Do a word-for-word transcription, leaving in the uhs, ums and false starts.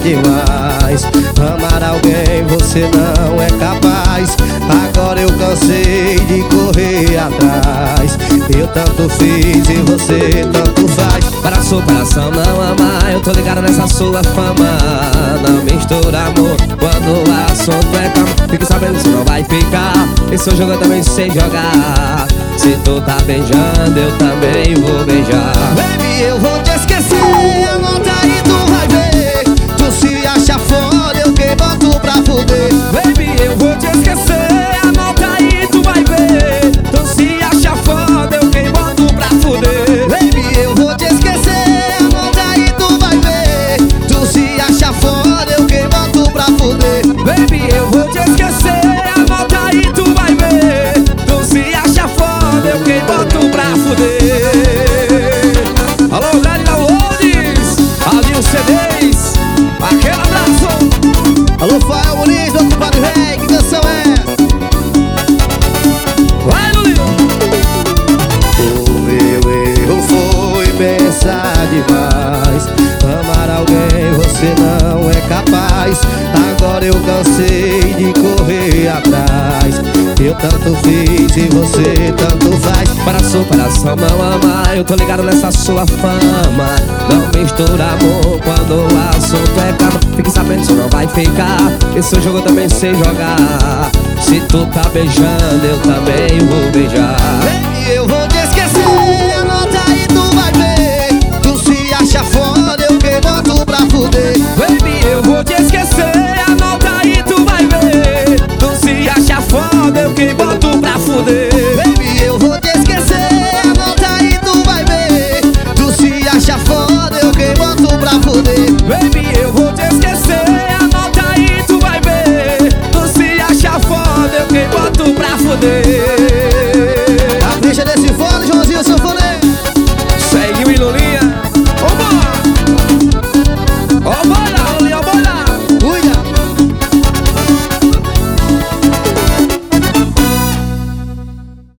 demais. Amar alguém você não é capaz. Agora eu cansei de correr atrás. Eu tanto fiz e você tanto faz. Para a superação não amar, eu tô ligado nessa sua fama. Não mistura amor quando o assunto é cama. Fique sabendo se não vai ficar. Esse jogo eu também sei jogar. Se tu tá beijando, eu também vou beijar. Baby, eu vou te esquecer, anota aí tu vai ver. Tu se acha foda, eu que boto pra fuder. Baby, eu vou te esquecer, anota aí tu vai ver. Tu se acha foda, eu que boto pra fuder. Baby, eu vou te esquecer, anota aí tu vai ver. Tu se acha foda, eu que boto pra fuder. Baby, eu vou te esquecer, anota aí tu vai ver. Tu se acha foda, eu que boto pra fuder. Alô, galera Downloads, ali os C Ds, aquele abraço. Alô, Fael Muniz, do Compadre Rei, que canção é essa? Vai, Lulinho! O meu erro foi pensar demais. Amar alguém você não é capaz. Agora eu cansei de correr atrás. Eu tanto fiz e você tanto faz. Para a superação não amar, eu tô ligado nessa sua fama. Não mistura amor quando o assunto é cama. Fique sabendo se não vai ficar. Esse jogo eu também sei jogar. Se tu tá beijando, eu também vou beijar. Baby, eu vou te esquecer, anota aí tu vai ver. Tu se acha foda, eu que boto pra fuder. Baby, eu vou te esquecer, anota aí tu vai ver. Tu se acha foda, eu que boto pra fuder.